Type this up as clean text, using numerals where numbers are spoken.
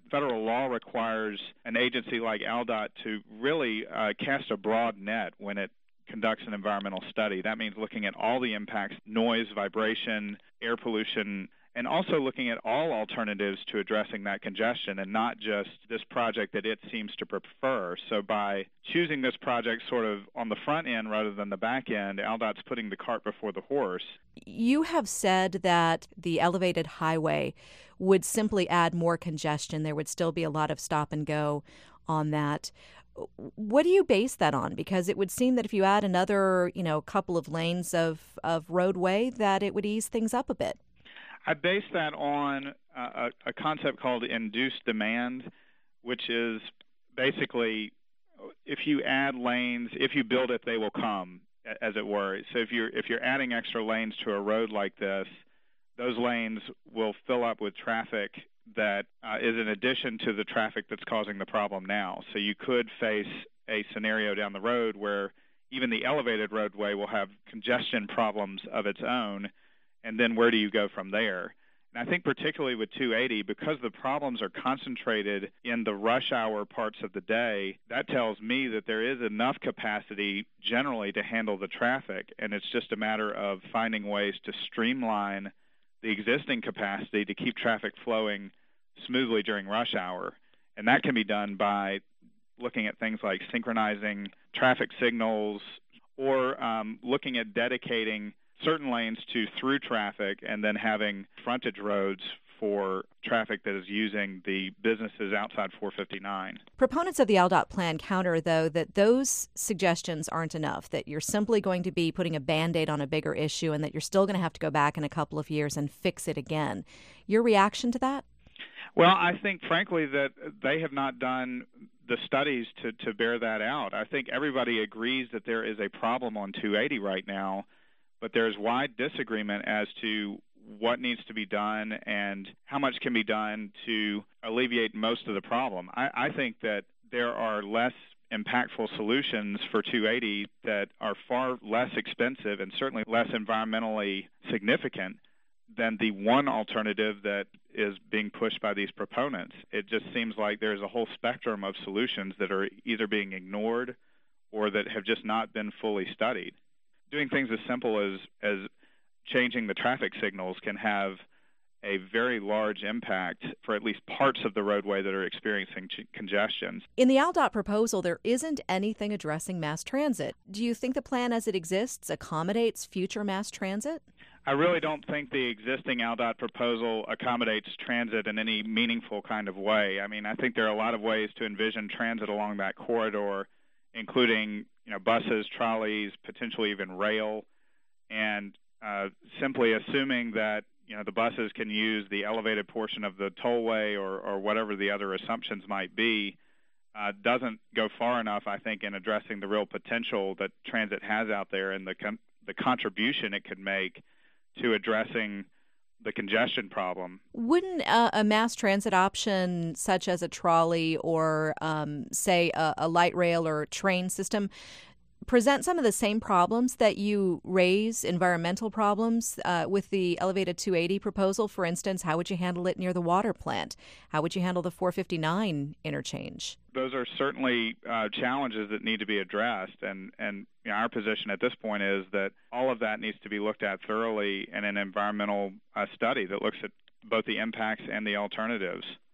federal law requires an agency like ALDOT to really cast a broad net when it conducts an environmental study. That means looking at all the impacts, noise, vibration, air pollution, and also looking at all alternatives to addressing that congestion and not just this project that it seems to prefer. So by choosing this project sort of on the front end rather than the back end, ALDOT's putting the cart before the horse. You have said that the elevated highway would simply add more congestion. There would still be a lot of stop and go on that. What do you base that on? Because it would seem that if you add another, couple of lanes of roadway, that it would ease things up a bit. I base that on a concept called induced demand, which is basically if you add lanes, if you build it, they will come, as it were. So if you're adding extra lanes to a road like this, those lanes will fill up with traffic that is in addition to the traffic that's causing the problem now. So you could face a scenario down the road where even the elevated roadway will have congestion problems of its own, and then where do you go from there? And I think particularly with 280, because the problems are concentrated in the rush hour parts of the day, that tells me that there is enough capacity generally to handle the traffic, and it's just a matter of finding ways to streamline the existing capacity to keep traffic flowing smoothly during rush hour. And that can be done by looking at things like synchronizing traffic signals or looking at dedicating certain lanes to through traffic and then having frontage roads for traffic that is using the businesses outside 459. Proponents of the ALDOT plan counter, though, that those suggestions aren't enough, that you're simply going to be putting a Band-Aid on a bigger issue and that you're still going to have to go back in a couple of years and fix it again. Your reaction to that? Well, I think, frankly, that they have not done the studies to bear that out. I think everybody agrees that there is a problem on 280 right now, but there's wide disagreement as to what needs to be done and how much can be done to alleviate most of the problem. I think that there are less impactful solutions for 280 that are far less expensive and certainly less environmentally significant than the one alternative that is being pushed by these proponents. It just seems like there's a whole spectrum of solutions that are either being ignored or that have just not been fully studied. Doing things as simple as changing the traffic signals can have a very large impact for at least parts of the roadway that are experiencing congestion. In the ALDOT proposal, there isn't anything addressing mass transit. Do you think the plan as it exists accommodates future mass transit? I really don't think the existing ALDOT proposal accommodates transit in any meaningful kind of way. I mean, I think there are a lot of ways to envision transit along that corridor, including buses, trolleys, potentially even rail, and simply assuming that the buses can use the elevated portion of the tollway or whatever the other assumptions might be doesn't go far enough, I think, in addressing the real potential that transit has out there and the contribution it could make to addressing the congestion problem. Wouldn't a mass transit option such as a trolley or, say, a light rail or train system present some of the same problems that you raise, environmental problems, with the elevated 280 proposal? For instance, how would you handle it near the water plant? How would you handle the 459 interchange? Those are certainly challenges that need to be addressed, and our position at this point is that all of that needs to be looked at thoroughly in an environmental study that looks at both the impacts and the alternatives.